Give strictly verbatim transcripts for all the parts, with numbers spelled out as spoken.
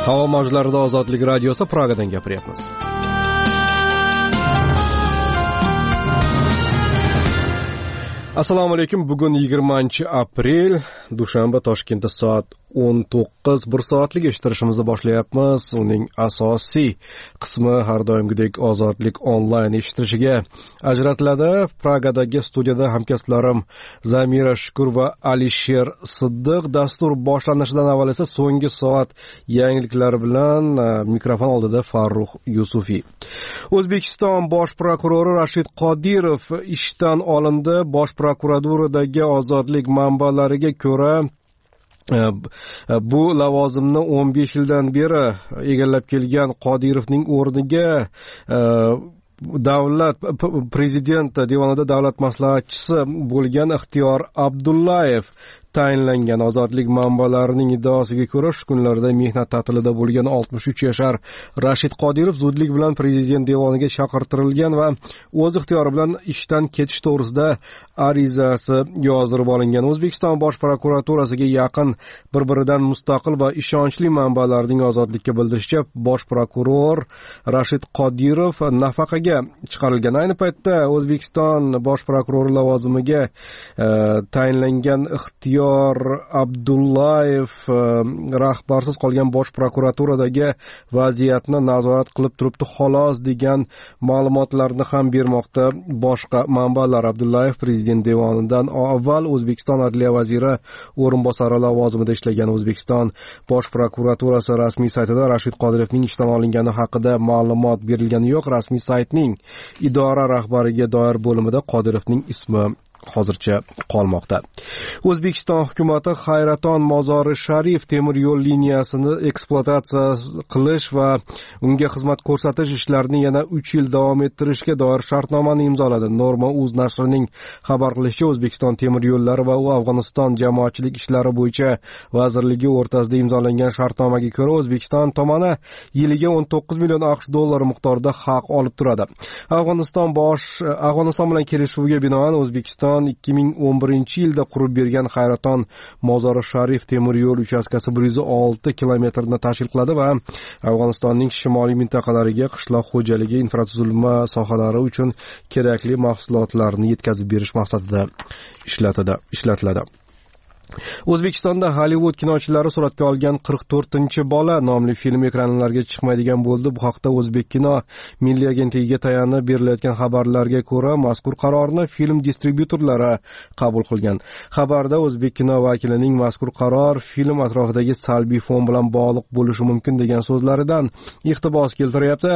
Havo mavjlarida Ozodlik radiosi Pragadan gapiryapmiz. Assalomu alaykum. Bugun yigirmanchi aprel, dushanba. Toshkentda soat o'n to'qqiz bir soatlik eshittirishimizni boshlayapmiz. Uning asosiy qismi har doimgidek Ozodlik onlayn eshittirishiga ajratiladi. Pragadagi studiyada hamkasblarim Zamira Shukur va Alisher Siddiq. Dastur boshlanishidan avval esa so'nggi soat yangiliklari bilan mikrofon oldida Farruh Yusufiy. O'zbekiston bosh prokurori Rashid Qodirov ishdan olindi. Bosh prokuraturadagi Ozodlik manbalariga ko'ra bu lavozimni o'n besh yildan beri egallab kelgan Qodirovning o'rniga davlat prezident devonida davlat maslahatchisi bo'lgan Ixtiyor Abdullayev tayinlangan. Ozodlik manbalarining iddaosiga ko'ra shu kunlarda mehnat ta'tilida bo'lgan oltmish uch yashar Rashid Qodirov zudlik bilan prezident devoniga chaqirtirilgan va o'z ixtiyori bilan ishdan ketish to'g'risida arizasi yozdirib olingan. O'zbekiston bosh prokuraturasiga yaqin bir-biridan mustaqil va ishonchli manbalarning Ozodlikka bildirishicha, bosh prokuror Rashid Qodirov nafaqaga chiqarilgan. Ayni paytda O'zbekiston bosh prokurori lavozimiga e, tayinlangan Ixtiyor Abdullayev rahbarsiz qolgan bosh prokuraturadagi vaziyatni nazorat qilib turibdi xolos degan ma'lumotlarni ham bermoqda boshqa manbalar. Abdullayev prezident devonidan avval O'zbekiston adliya vaziri o'rinbosari lavozimida ishlagan. O'zbekiston bosh prokuraturasi rasmiy saytida Rashid Qodirovning ishdan olingani haqida ma'lumot berilgani yo'q. Rasmiy saytning idora rahbariga doir bo'limida Qodirovning ismi hozircha qolmoqda. O'zbekiston hukumati Hayraton Mozori Sharif temir yo'l liniyasini ekspluatatsiya qilish va unga xizmat ko'rsatish ishlarini yana uch yil davom ettirishga doir shartnomani imzoladi. Norma.uz nashrining xabar qilishicha, O'zbekiston temir yo'llari va Afg'oniston jamoatchilik ishlari bo'yicha vazirligi o'rtasida imzolangan shartnomaga ko'ra O'zbekiston tomoni yiliga o'n to'qqiz million AQSh dollari miqdorida haq olib turadi. Afg'oniston bosh Afg'oniston bilan kelishuvga binoan O'zbekiston ikki ming o'n birinchi yilda qurib bergan Hayraton Mozori Sharif temir yo'l uchastkasi bir yuz olti kilometrni tashkil qiladi va Afg'onistonning shimoliy mintaqalariga qishloq xo'jaligi infratuzilma sohalari uchun kerakli mahsulotlarni yetkazib berish maqsadida ishlatiladi. ishlatiladi. O'zbekistonda Hollywood kinochilari suratga olgan qirq to'rtinchi bola nomli film ekranlarga chiqmaydigan bo'ldi. Bu haqda O'zbekkino milliy agentligiga tayanib berilayotgan xabarlarga ko'ra, mazkur qarorni film distribyutorlari qabul qilgan. Xabarda O'zbekkino vakilining mazkur qaror film atrofidagi salbiy fon bilan bog'liq bo'lishi mumkin degan so'zlaridan iqtibos keltiryapti.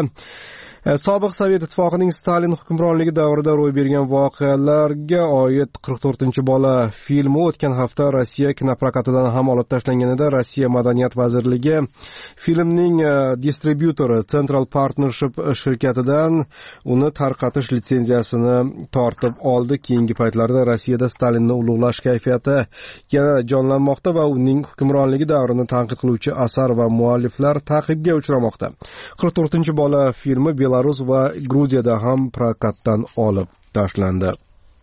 Sobiq Sovet ittifoqining Stalin hukmronligi davrida ro'y bergan voqealarga oid qirq to'rtinchi bola filmi o'tgan hafta Rossiya kinoprokatidan ham olib tashlangan edi. Rossiya Madaniyat vazirligi filmning distribyutori Central Partnership shirkatidan uni tarqatish litsenziyasini tortib oldi. Keyingi paytlarda Rossiyada Stalinni ulug'lash kayfiyati yana jonlanmoqda va uning hukmronligi davrini tanqid qiluvchi asar va mualliflar ta'qibga uchramoqda. qirq to'rtinchi bola filmi Belarus va Gruziyada ham prokatdan olib tashlandi.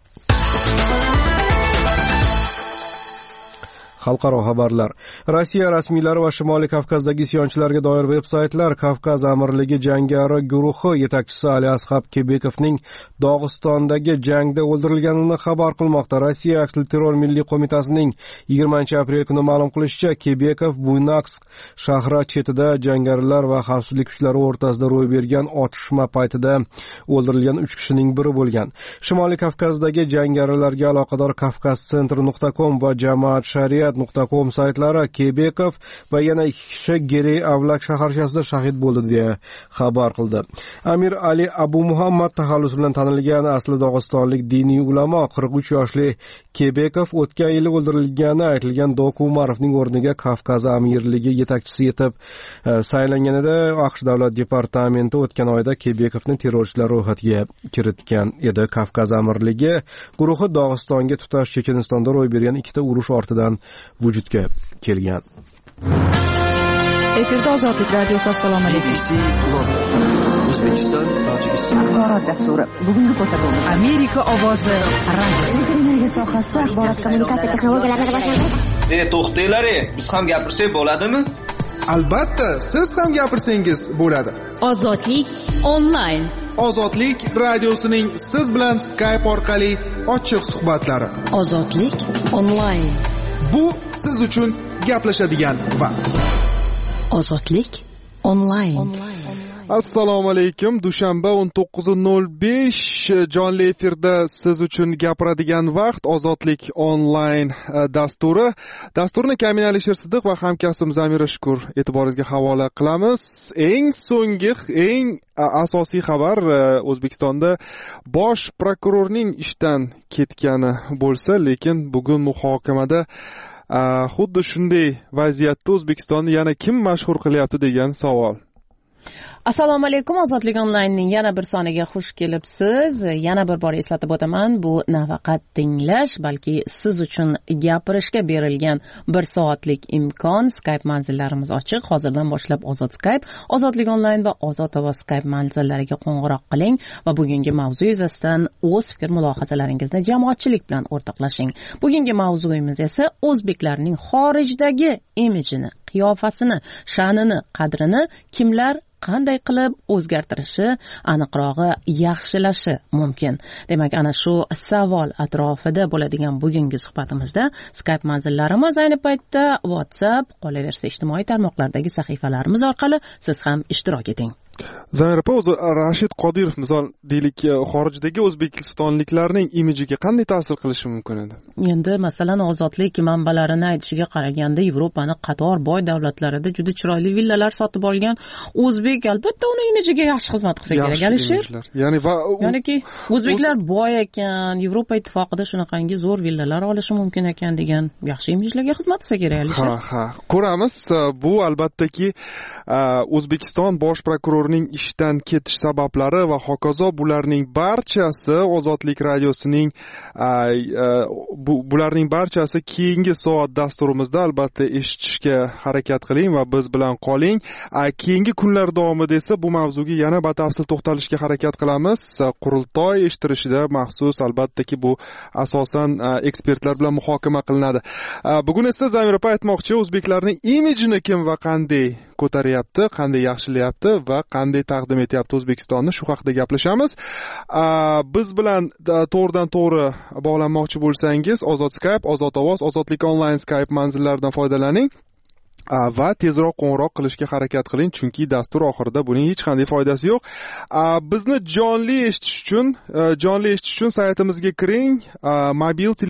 Xalqaro xabarlar. Rossiya rasmiylari va Shimoliy Kavkazdagi isyonchilarga doir veb-saytlar Kavkaz amirligi jangari guruhi yetakchisi Ali Ashab Kebekovning Dog'istondagi jangda o'ldirilganini xabar qilmoqda. Rossiya aksilterror milliy qo'mitasining yigirmanchi aprel kuni ma'lum qilishicha, Kebekov Buynaksk shahri chetida jangarilar va xavfsizlik kuchlari o'rtasida ro'y bergan otishma paytida o'ldirilgan uch kishining biri bo'lgan. Shimoliy Kavkazdagi jangarilarga aloqador kavkazcentr nuqta com va jamoat shariat nuqta com saytlari Kebekov va yana ikki kishi Gerey Avlak shaharchasida shahid bo'ldi deya xabar qildi. Amir Ali Abu Muhammad taxallusi bilan tanilgan asli dog'istonlik diniy ulamo qirq uch yoshli Kebekov o'tgan yil o'ldirilgani aytilgan Doku Umarovning o'rniga Kavkaz amirligi yetakchisi etib saylanganida AQSh davlat departamenti o'tgan oyda Kebekovni terrorchilar ro'yxatiga kiritgan edi. Kavkaz amirligi guruhi Dog'istonga tutash Chechenistonda ro'y bergan ikkita urush ortidan vujudga kelgan. Efirda Ozodlik radiosi. Assalomu alaykum. O'zbekiston, Tojikiston axborot dasturi. Bugungi ko'rsatuvimiz Amerika ovozi radio sohasida axborot kommunikatsiya texnologiyalarini rivojlantirish. E, to'xtanglar, biz ham gapirsak bo'ladimi? albatta siz ham gapirsangiz bo'ladi. Ozodlik onlayn. Ozodlik radiosining siz bilan Skype orqali ochiq suhbatlari. Ozodlik onlayn. Bu siz uchun gaplashadigan vaqt. Ozodlik onlayn. Assalomu alaykum. Dushanba o'n to'qqiz nol besh jonli efirda siz uchun gapiradigan vaqt Ozodlik onlayn dasturi. Dasturni Kamin Alisher Sidiq va hamkasbim Zamira Shukur e'tiboringizga havola qilamiz. Eng so'nggi, eng asosiy xabar O'zbekistonda bosh prokurorning ishdan ketgani bo'lsa, lekin bugun muhokamada xuddi shunday vaziyatda O'zbekistonni yana kim mashhur qilyapti degan savol. Assalomu alaykum. Ozodlik onlaynning yana bir soniga xush kelibsiz. Yana bir bor eslatib o'taman, bu nafaqat tinglash, balki siz uchun gapirishga berilgan bir soatlik imkon. Skype manzillarimiz ochiq. Hozirdan boshlab Ozod Skype, Ozodlik onlayn va Ozod ovoz Skype manzillariga qo'ng'iroq qiling va bugungi mavzu yuzasidan o'z fikr mulohazalaringizni jamoatchilik bilan o'rtoqlashing. Bugungi mavzuyimiz esa o'zbeklarning xorijdagi imijini, qiyofasini, sha'nini, qadrini kimlar qanday qilib o'zgartirishi, aniqrog'i yaxshilashi mumkin. Demak, ana shu savol atrofida bo'ladigan bugungi suhbatimizda Skype manzillarimiz, ayni paytda WhatsApp, qolaversa ijtimoiy tarmoqlardagi sahifalarimiz orqali siz ham ishtirok eting. Zamir opa, o'zi Rashid Qodirov misol deylik, xorijdagi o'zbekistonliklarning imijiga qanday ta'sir qilishi mumkin edi? Endi masalan, ozodlik manbalarini aytishiga qaraganda Yevropani qator boy davlatlarida juda chiroyli villalar sotib olgan o'zbek albatta uni imijiga yaxshi xizmat qilsa kerak, Alisher. Ya'ni va ya'niki o'zbeklar boy ekan, Yevropa ittifoqida shunaqangi zo'r villalar olishi mumkin ekan degan yaxshi imijlarga xizmat qilsa kerak, Alisher. Ha, ha. Ko'ramiz. Bu albattaki O'zbekiston bosh prokurori ning ishdan ketish sabablari va hokazo, bularning barchasi Ozodlik radiosining bularning barchasi keyingi soat dasturimizda albatta eshitishga harakat qiling va biz bilan qoling. Keyingi kunlar davomida esa bu mavzuga yana batafsil to'xtalishga harakat qilamiz. Qurultoy ishtirishida maxsus, albattaki bu asosan ekspertlar bilan muhokama qilinadi. Bugun esa Zamir opa aytmoqchi, o'zbeklarning imijini kim va qanday ko'taryapti, qanday yaxshilayapti va qanday taqdim etyapti O'zbekistonni, shu haqida gaplashamiz. Biz bilan to'g'ridan to'g'ri bog'lanmoqchi bo'lsangiz, Ozod Skype, Ozod ovoz, Ozodlik onlayn Skype manzillaridan foydalaning va tezroq qo'ng'iroq qilishga harakat qiling, chunki dastur oxirida buning hech qanday foydasi yo'q. Bizni jonli eshitish uchun, jonli eshitish uchun saytimizga kiring, mobil